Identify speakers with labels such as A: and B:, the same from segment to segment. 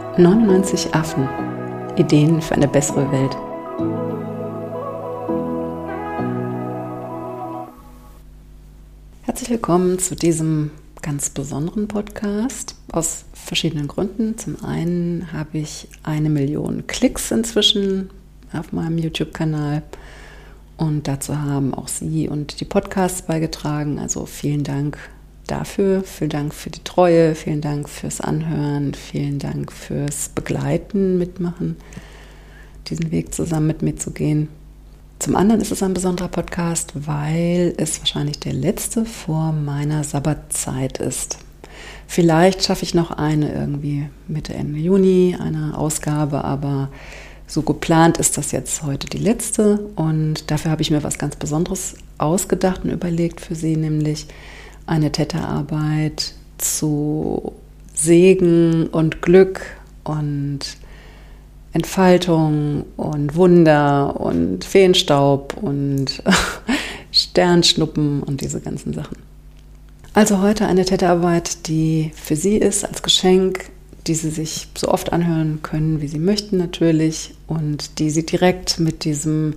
A: 99 Affen. Ideen für eine bessere Welt. Herzlich willkommen zu diesem ganz besonderen Podcast aus verschiedenen Gründen. Zum einen habe ich 1 Million Klicks inzwischen auf meinem YouTube-Kanal und dazu haben auch Sie und die Podcasts beigetragen. Also vielen Dank dafür, vielen Dank für die Treue, vielen Dank fürs Anhören, vielen Dank fürs Begleiten, Mitmachen, diesen Weg zusammen mit mir zu gehen. Zum anderen ist es ein besonderer Podcast, weil es wahrscheinlich der letzte vor meiner Sabbatzeit ist. Vielleicht schaffe ich noch eine irgendwie Mitte, Ende Juni, eine Ausgabe, aber so geplant ist das jetzt heute die letzte und dafür habe ich mir was ganz Besonderes ausgedacht und überlegt für Sie, nämlich eine Theta-Arbeit zu Segen und Glück und Entfaltung und Wunder und Feenstaub und Sternschnuppen und diese ganzen Sachen. Also heute eine Theta-Arbeit, die für Sie ist als Geschenk, die Sie sich so oft anhören können, wie Sie möchten natürlich und die Sie direkt mit dieser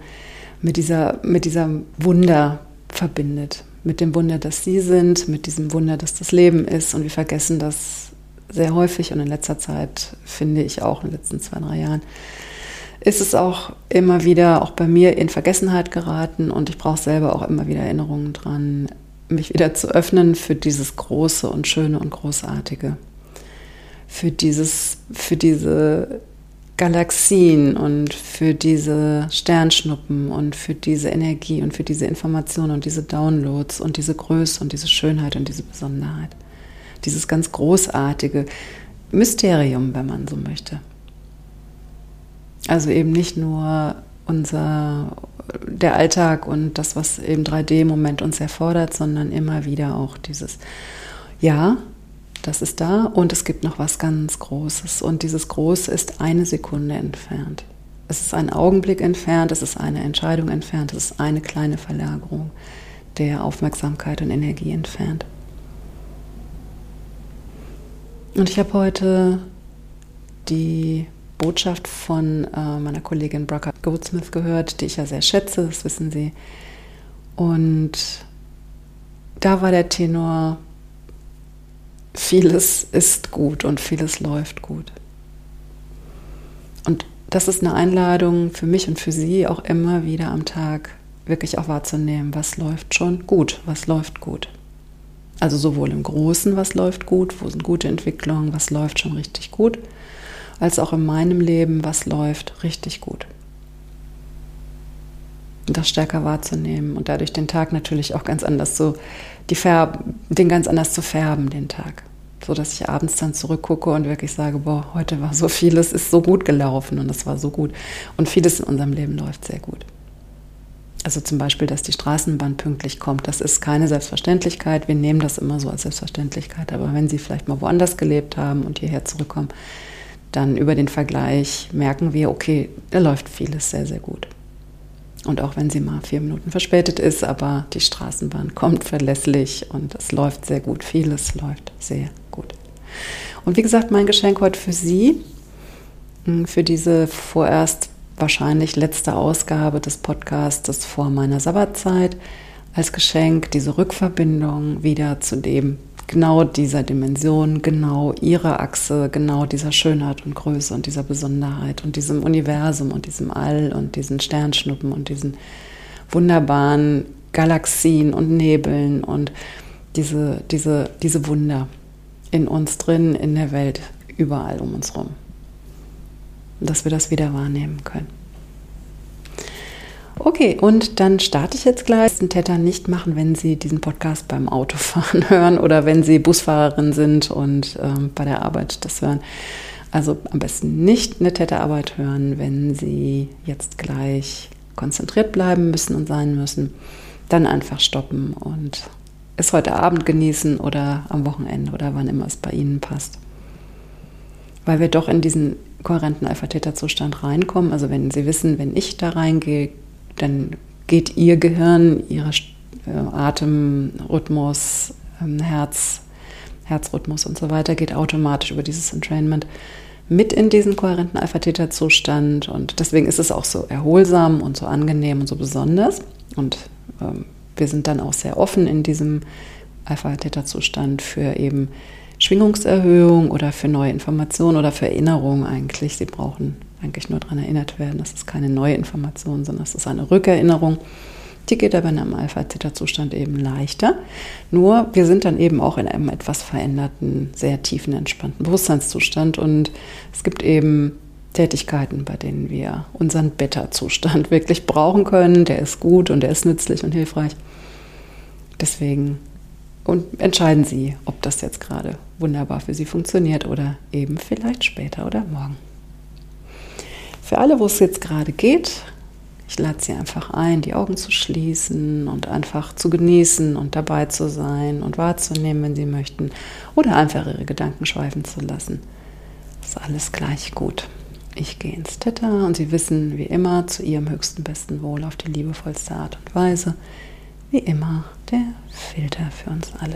A: Wunder verbindet. Mit dem Wunder, dass Sie sind, mit diesem Wunder, dass das Leben ist. Und wir vergessen das sehr häufig und in letzter Zeit, finde ich auch in den letzten 2-3 Jahren, ist es auch immer wieder, auch bei mir, in Vergessenheit geraten. Und ich brauche selber auch immer wieder Erinnerungen dran, mich wieder zu öffnen für dieses Große und Schöne und Großartige. Für diese Galaxien und für diese Sternschnuppen und für diese Energie und für diese Informationen und diese Downloads und diese Größe und diese Schönheit und diese Besonderheit. Dieses ganz großartige Mysterium, wenn man so möchte. Also eben nicht nur der Alltag und das, was eben 3D im Moment uns erfordert, sondern immer wieder auch dieses, ja, das ist da und es gibt noch was ganz Großes. Und dieses Große ist 1 Sekunde entfernt. Es ist ein Augenblick entfernt, es ist eine Entscheidung entfernt, es ist eine kleine Verlagerung der Aufmerksamkeit und Energie entfernt. Und ich habe heute die Botschaft von meiner Kollegin Bracha Goldsmith gehört, die ich ja sehr schätze, das wissen Sie. Und da war der Tenor: Vieles ist gut und vieles läuft gut. Und das ist eine Einladung für mich und für Sie, auch immer wieder am Tag wirklich auch wahrzunehmen, was läuft schon gut, was läuft gut. Also sowohl im Großen, was läuft gut, wo sind gute Entwicklungen, was läuft schon richtig gut, als auch in meinem Leben, was läuft richtig gut. Und das stärker wahrzunehmen und dadurch den Tag natürlich auch ganz anders ganz anders zu färben, den Tag. So dass ich abends dann zurückgucke und wirklich sage, boah, heute war so vieles, ist so gut gelaufen und es war so gut. Und vieles in unserem Leben läuft sehr gut. Also zum Beispiel, dass die Straßenbahn pünktlich kommt, das ist keine Selbstverständlichkeit. Wir nehmen das immer so als Selbstverständlichkeit. Aber wenn Sie vielleicht mal woanders gelebt haben und hierher zurückkommen, dann über den Vergleich merken wir, okay, da läuft vieles sehr, sehr gut. Und auch wenn sie mal 4 Minuten verspätet ist, aber die Straßenbahn kommt verlässlich und es läuft sehr gut. Vieles läuft sehr gut. Und wie gesagt, mein Geschenk heute für Sie, für diese vorerst wahrscheinlich letzte Ausgabe des Podcasts vor meiner Sabbatzeit, als Geschenk diese Rückverbindung wieder zu dem, genau dieser Dimension, genau ihrer Achse, genau dieser Schönheit und Größe und dieser Besonderheit und diesem Universum und diesem All und diesen Sternschnuppen und diesen wunderbaren Galaxien und Nebeln und diese Wunder in uns drin, in der Welt, überall um uns herum. Und dass wir das wieder wahrnehmen können. Okay, und dann starte ich jetzt gleich. Den Theta nicht machen, wenn Sie diesen Podcast beim Autofahren hören oder wenn Sie Busfahrerin sind und bei der Arbeit das hören. Also am besten nicht eine Theta-Arbeit hören, wenn Sie jetzt gleich konzentriert bleiben müssen und sein müssen. Dann einfach stoppen und es heute Abend genießen oder am Wochenende oder wann immer es bei Ihnen passt. Weil wir doch in diesen kohärenten Alpha-Theta-Zustand reinkommen. Also wenn Sie wissen, wenn ich da reingehe, dann geht Ihr Gehirn, Ihr Atemrhythmus, Herzrhythmus und so weiter, geht automatisch über dieses Entrainment mit in diesen kohärenten Alpha-Theta-Zustand und deswegen ist es auch so erholsam und so angenehm und so besonders und wir sind dann auch sehr offen in diesem Alpha-Theta-Zustand für eben Schwingungserhöhung oder für neue Informationen oder für Erinnerungen eigentlich. Sie brauchen eigentlich nur daran erinnert werden. Das ist keine neue Information, sondern es ist eine Rückerinnerung. Die geht aber in einem Alpha-Theta-Zustand eben leichter. Nur wir sind dann eben auch in einem etwas veränderten, sehr tiefen, entspannten Bewusstseinszustand. Und es gibt eben Tätigkeiten, bei denen wir unseren Beta-Zustand wirklich brauchen können. Der ist gut und der ist nützlich und hilfreich. Deswegen entscheiden Sie, ob das jetzt gerade wunderbar für Sie funktioniert oder eben vielleicht später oder morgen. Für alle, wo es jetzt gerade geht, ich lade Sie einfach ein, die Augen zu schließen und einfach zu genießen und dabei zu sein und wahrzunehmen, wenn Sie möchten, oder einfach Ihre Gedanken schweifen zu lassen. Das ist alles gleich gut. Ich gehe ins Theta und Sie wissen, wie immer, zu Ihrem höchsten, besten Wohl auf die liebevollste Art und Weise, wie immer, der Filter für uns alle.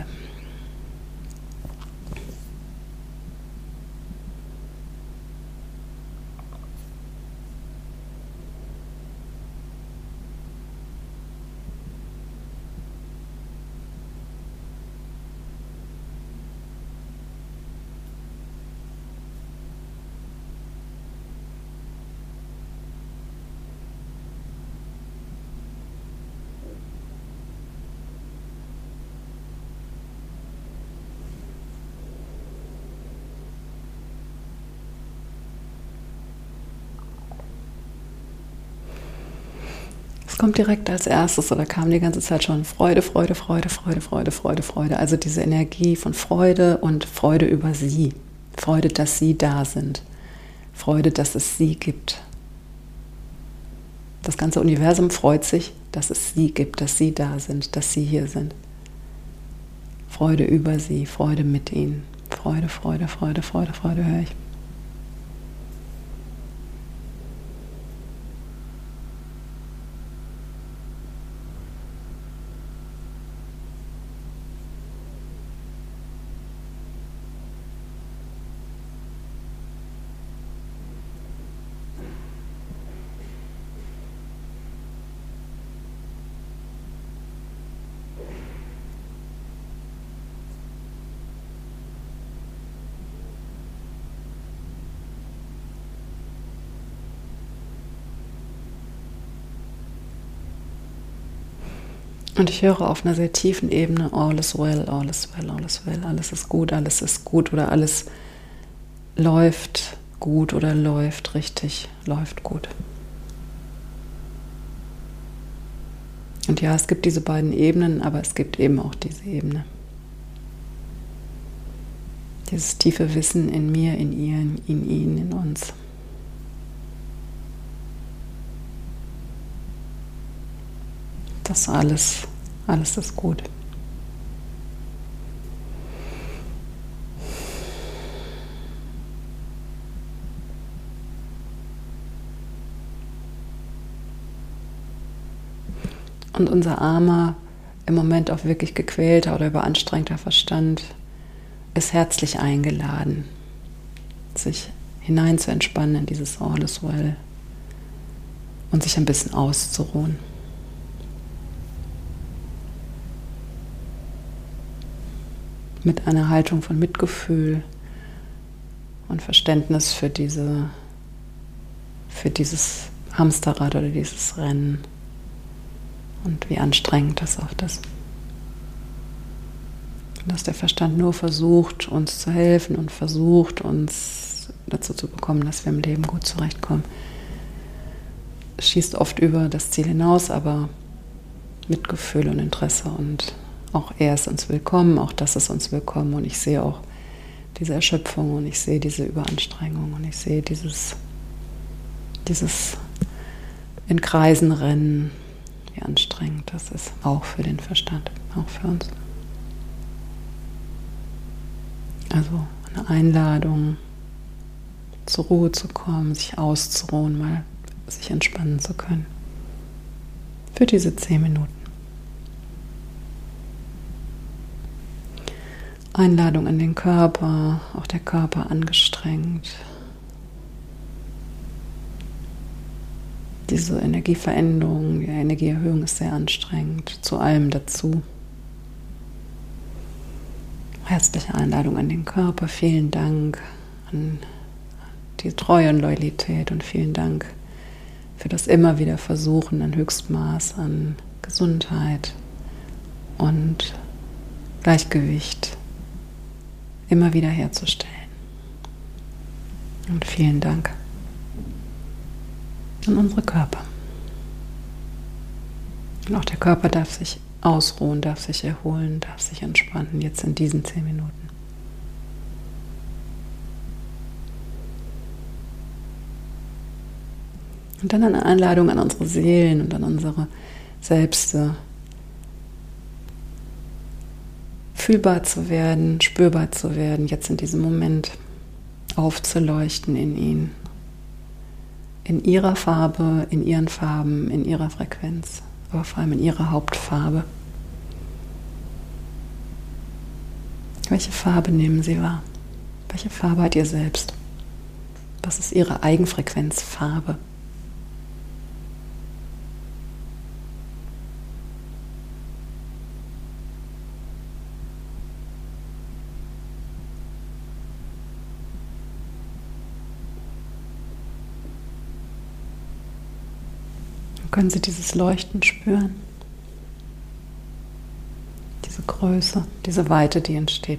A: Es kommt direkt als erstes oder kam die ganze Zeit schon Freude, Freude, Freude, Freude, Freude, Freude, Freude. Also diese Energie von Freude und Freude über Sie. Freude, dass Sie da sind. Freude, dass es Sie gibt. Das ganze Universum freut sich, dass es Sie gibt, dass Sie da sind, dass Sie hier sind. Freude über Sie, Freude mit Ihnen. Freude, Freude, Freude, Freude, Freude höre ich. Und ich höre auf einer sehr tiefen Ebene, all is well, all is well, all is well, alles ist gut oder alles läuft gut oder läuft richtig, läuft gut. Und ja, es gibt diese beiden Ebenen, aber es gibt eben auch diese Ebene. Dieses tiefe Wissen in mir, in ihr, in ihn, in uns. Das alles ist gut. Und unser armer, im Moment auch wirklich gequälter oder überanstrengter Verstand ist herzlich eingeladen, sich hinein zu entspannen in dieses All is well und sich ein bisschen auszuruhen. Mit einer Haltung von Mitgefühl und Verständnis für dieses Hamsterrad oder dieses Rennen und wie anstrengend das oft ist. Und dass der Verstand nur versucht, uns zu helfen und versucht, uns dazu zu bekommen, dass wir im Leben gut zurechtkommen. Es schießt oft über das Ziel hinaus, aber Mitgefühl und Interesse und auch er ist uns willkommen, auch das ist uns willkommen und ich sehe auch diese Erschöpfung und ich sehe diese Überanstrengung und ich sehe dieses in Kreisen rennen, wie anstrengend das ist, auch für den Verstand, auch für uns. Also eine Einladung, zur Ruhe zu kommen, sich auszuruhen, mal sich entspannen zu können. Für diese 10 Minuten. Einladung an den Körper, auch der Körper angestrengt, diese Energieveränderung, die Energieerhöhung ist sehr anstrengend, zu allem dazu. Herzliche Einladung an den Körper, vielen Dank an die Treue und Loyalität und vielen Dank für das immer wieder Versuchen an Höchstmaß an Gesundheit und Gleichgewicht immer wieder herzustellen. Und vielen Dank an unsere Körper. Und auch der Körper darf sich ausruhen, darf sich erholen, darf sich entspannen, jetzt in diesen 10 Minuten. Und dann eine Einladung an unsere Seelen und an unsere Selbste, fühlbar zu werden, spürbar zu werden, jetzt in diesem Moment aufzuleuchten in ihn, in ihrer Farbe, in ihren Farben, in ihrer Frequenz, aber vor allem in ihrer Hauptfarbe. Welche Farbe nehmen Sie wahr? Welche Farbe hat ihr selbst? Was ist Ihre Eigenfrequenzfarbe? Können Sie dieses Leuchten spüren? Diese Größe, diese Weite, die entsteht.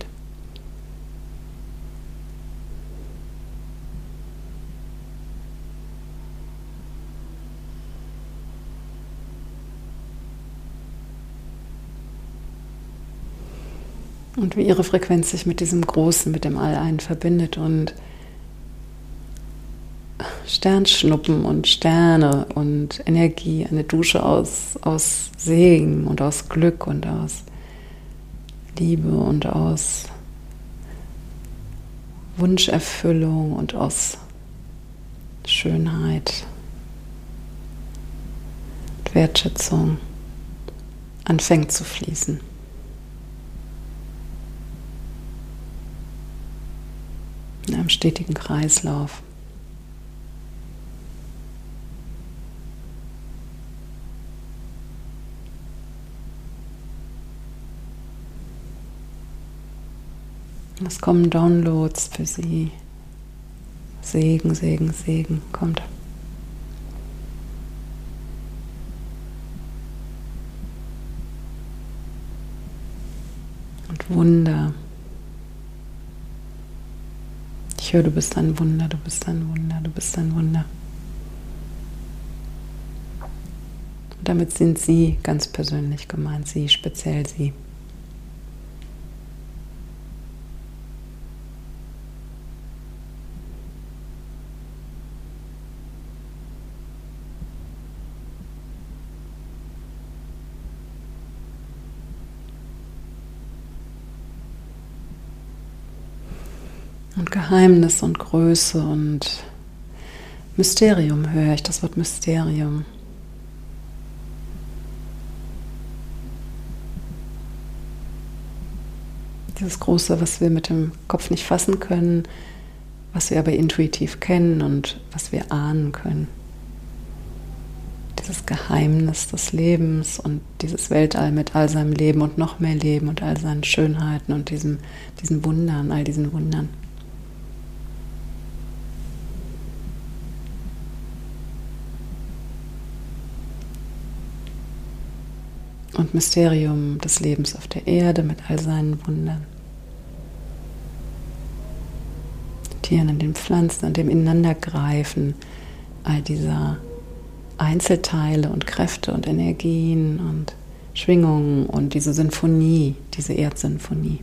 A: Und wie Ihre Frequenz sich mit diesem Großen, mit dem All-Einen verbindet und Sternschnuppen und Sterne und Energie, eine Dusche aus Segen und aus Glück und aus Liebe und aus Wunscherfüllung und aus Schönheit und Wertschätzung anfängt zu fließen. In einem stetigen Kreislauf. Es kommen Downloads für Sie. Segen, Segen, Segen kommt. Und Wunder. Ich höre, du bist ein Wunder, du bist ein Wunder, du bist ein Wunder. Und damit sind Sie ganz persönlich gemeint, Sie, speziell Sie. Und Geheimnis und Größe und Mysterium höre ich, das Wort Mysterium. Dieses Große, was wir mit dem Kopf nicht fassen können, was wir aber intuitiv kennen und was wir ahnen können. Dieses Geheimnis des Lebens und dieses Weltall mit all seinem Leben und noch mehr Leben und all seinen Schönheiten und diesen Wundern, all diesen Wundern. Und Mysterium des Lebens auf der Erde mit all seinen Wundern. Tieren an den Pflanzen, an dem Ineinandergreifen all dieser Einzelteile und Kräfte und Energien und Schwingungen und diese Sinfonie, diese Erdsinfonie.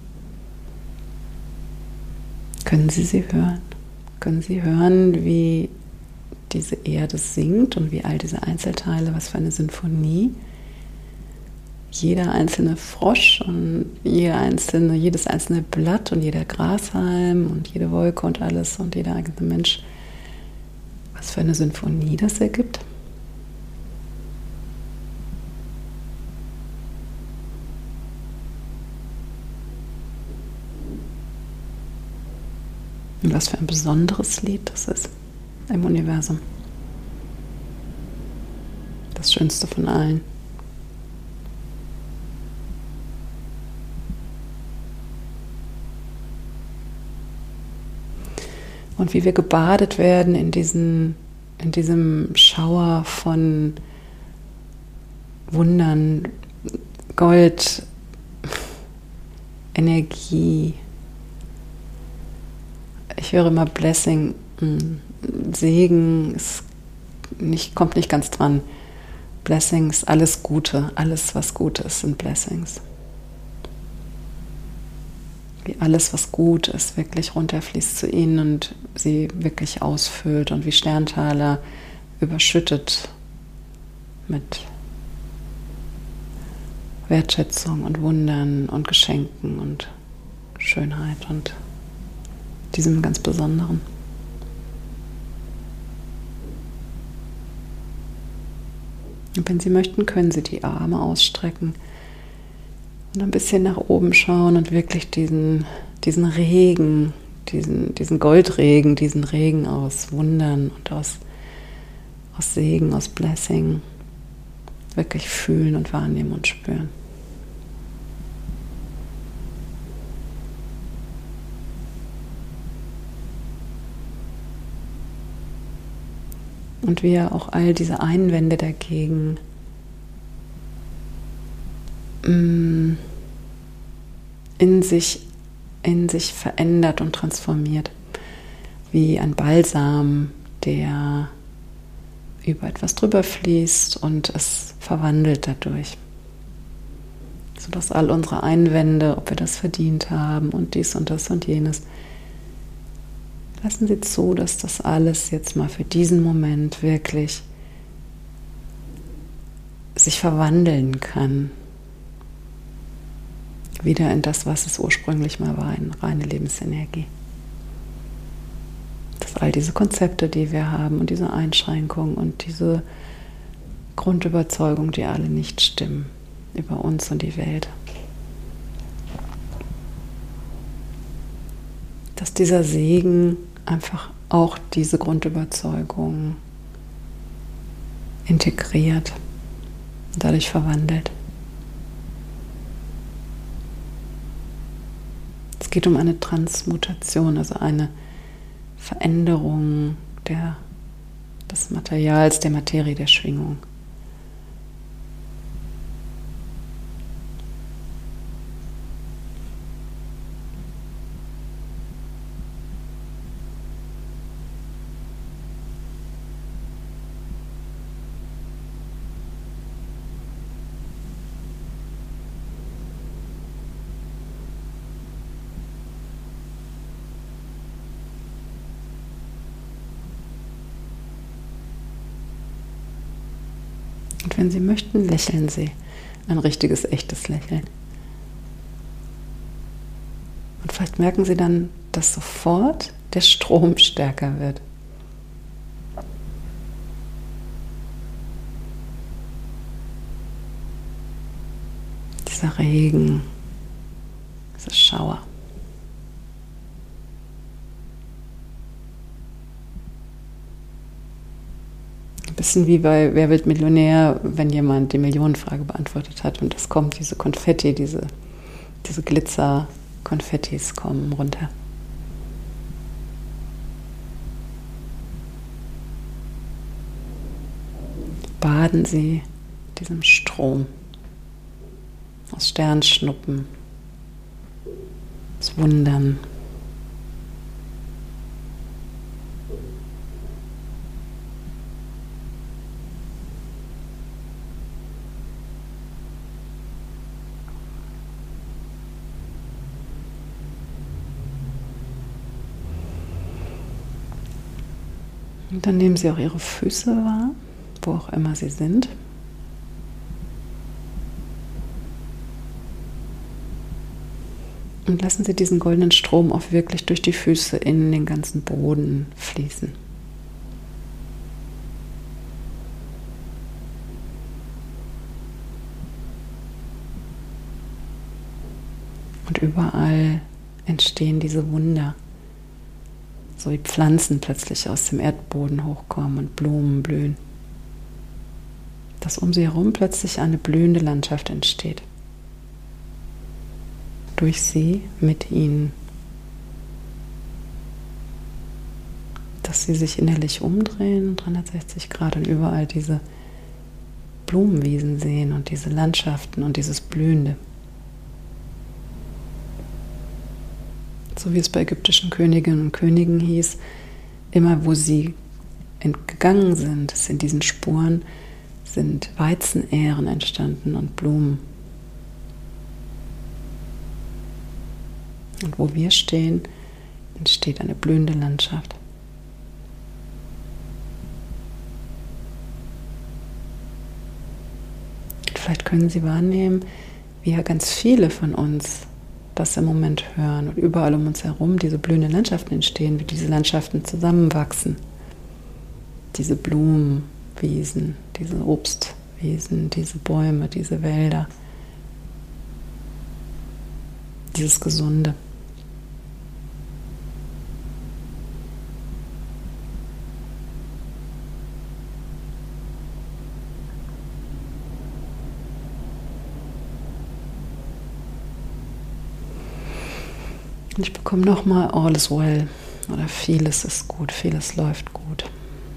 A: Können Sie sie hören? Können Sie hören, wie diese Erde singt und wie all diese Einzelteile, was für eine Sinfonie? Jeder einzelne Frosch und jedes einzelne Blatt und jeder Grashalm und jede Wolke und alles und jeder eigene Mensch. Was für eine Sinfonie das ergibt. Und was für ein besonderes Lied das ist im Universum. das Schönste von allen. Und wie wir gebadet werden in diesem Schauer von Wundern, Gold, Energie. Ich höre immer Blessing, Segen kommt nicht ganz dran. Blessings, alles Gute, alles was gut ist, sind Blessings. Wie alles, was gut ist, wirklich runterfließt zu ihnen und sie wirklich ausfüllt und wie Sterntaler überschüttet mit Wertschätzung und Wundern und Geschenken und Schönheit und diesem ganz Besonderen. Und wenn Sie möchten, können Sie die Arme ausstrecken und ein bisschen nach oben schauen und wirklich diesen Regen, diesen Goldregen, diesen Regen aus Wundern und aus Segen, aus Blessing wirklich fühlen und wahrnehmen und spüren. Und wie er auch all diese Einwände dagegen in sich verändert und transformiert. Wie ein Balsam, der über etwas drüber fließt und es verwandelt dadurch. Sodass all unsere Einwände, ob wir das verdient haben und dies und das und jenes, lassen Sie zu, dass das alles jetzt mal für diesen Moment wirklich sich verwandeln kann. Wieder in das, was es ursprünglich mal war, in reine Lebensenergie. Dass all diese Konzepte, die wir haben und diese Einschränkungen und diese Grundüberzeugung, die alle nicht stimmen über uns und die Welt, dass dieser Segen einfach auch diese Grundüberzeugung integriert und dadurch verwandelt. Es geht um eine Transmutation, also eine Veränderung des Materials, der Materie, der Schwingung. Und wenn Sie möchten, lächeln Sie. Ein richtiges, echtes Lächeln. Und vielleicht merken Sie dann, dass sofort der Strom stärker wird. Dieser Regen, dieser Schauer. Ein bisschen wie bei Wer wird Millionär, wenn jemand die Millionenfrage beantwortet hat und es kommt diese Konfetti, diese Glitzer-Konfettis kommen runter. Baden Sie diesem Strom aus Sternschnuppen, aus Wundern. Und dann nehmen Sie auch Ihre Füße wahr, wo auch immer sie sind. Und lassen Sie diesen goldenen Strom auch wirklich durch die Füße in den ganzen Boden fließen. Und überall entstehen diese Wunder. So wie Pflanzen plötzlich aus dem Erdboden hochkommen und Blumen blühen. dass um sie herum plötzlich eine blühende Landschaft entsteht. Durch sie, mit ihnen. Dass sie sich innerlich umdrehen, 360 Grad, und überall diese Blumenwiesen sehen und diese Landschaften und dieses Blühende. So wie es bei ägyptischen Königinnen und Königen hieß, immer wo sie entgegangen sind, in diesen Spuren sind Weizenähren entstanden und Blumen. Und wo wir stehen, entsteht eine blühende Landschaft. Vielleicht können Sie wahrnehmen, wie ja ganz viele von uns das im Moment hören und überall um uns herum diese blühenden Landschaften entstehen, wie diese Landschaften zusammenwachsen. Diese Blumenwiesen, diese Obstwiesen, diese Bäume, diese Wälder, dieses Gesunde. Und ich bekomme nochmal all is well oder vieles ist gut, vieles läuft gut.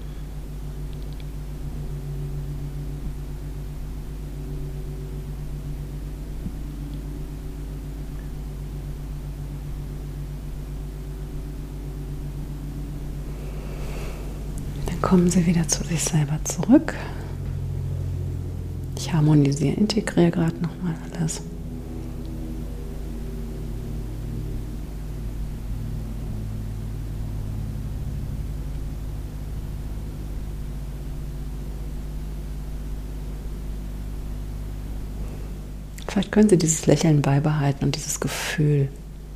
A: Dann kommen Sie wieder zu sich selber zurück. Ich harmonisiere, integriere gerade nochmal alles. Vielleicht können Sie dieses Lächeln beibehalten und dieses Gefühl,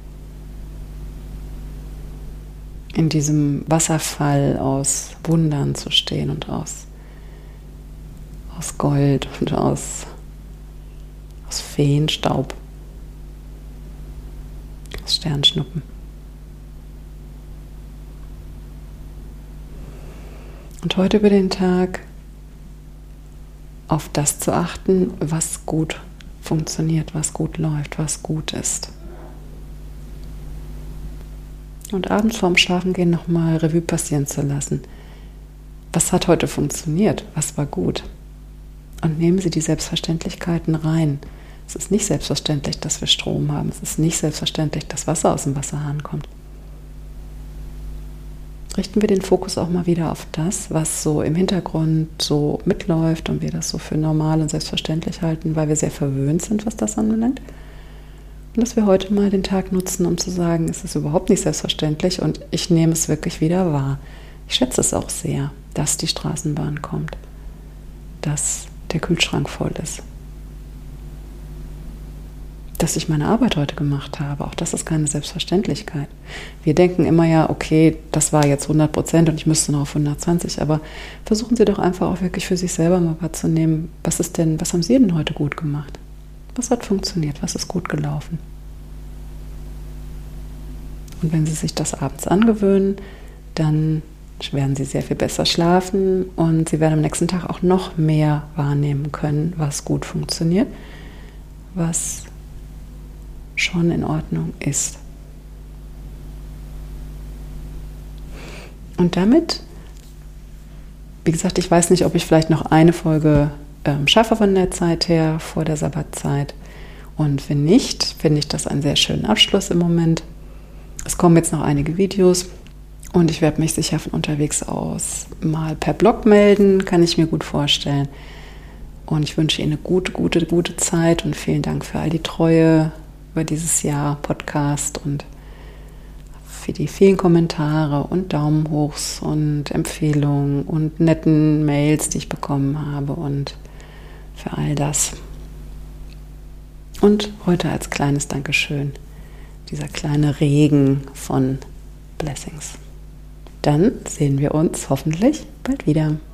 A: in diesem Wasserfall aus Wundern zu stehen und aus Gold und aus Feenstaub, aus Sternschnuppen. Und heute über den Tag auf das zu achten, was gut funktioniert, was gut läuft, was gut ist. Und abends vorm Schlafengehen nochmal Revue passieren zu lassen. Was hat heute funktioniert? Was war gut? Und nehmen Sie die Selbstverständlichkeiten rein. Es ist nicht selbstverständlich, dass wir Strom haben. Es ist nicht selbstverständlich, dass Wasser aus dem Wasserhahn kommt. Richten wir den Fokus auch mal wieder auf das, was so im Hintergrund so mitläuft und wir das so für normal und selbstverständlich halten, weil wir sehr verwöhnt sind, was das anbelangt. Und dass wir heute mal den Tag nutzen, um zu sagen, es ist überhaupt nicht selbstverständlich und ich nehme es wirklich wieder wahr. Ich schätze es auch sehr, dass die Straßenbahn kommt, dass der Kühlschrank voll ist, dass ich meine Arbeit heute gemacht habe. Auch das ist keine Selbstverständlichkeit. Wir denken immer ja, okay, das war jetzt 100% und ich müsste noch auf 120, aber versuchen Sie doch einfach auch wirklich für sich selber mal wahrzunehmen, was haben Sie denn heute gut gemacht? Was hat funktioniert? Was ist gut gelaufen? Und wenn Sie sich das abends angewöhnen, dann werden Sie sehr viel besser schlafen und Sie werden am nächsten Tag auch noch mehr wahrnehmen können, was gut funktioniert, was schon in Ordnung ist. Und damit, wie gesagt, ich weiß nicht, ob ich vielleicht noch eine Folge schaffe von der Zeit her, vor der Sabbatzeit. Und wenn nicht, finde ich das einen sehr schönen Abschluss im Moment. Es kommen jetzt noch einige Videos und ich werde mich sicher von unterwegs aus mal per Blog melden, kann ich mir gut vorstellen. Und ich wünsche Ihnen eine gute Zeit und vielen Dank für all die Treue über dieses Jahr Podcast und für die vielen Kommentare und Daumen hochs und Empfehlungen und netten Mails, die ich bekommen habe und für all das. Und heute als kleines Dankeschön, dieser kleine Regen von Blessings. Dann sehen wir uns hoffentlich bald wieder.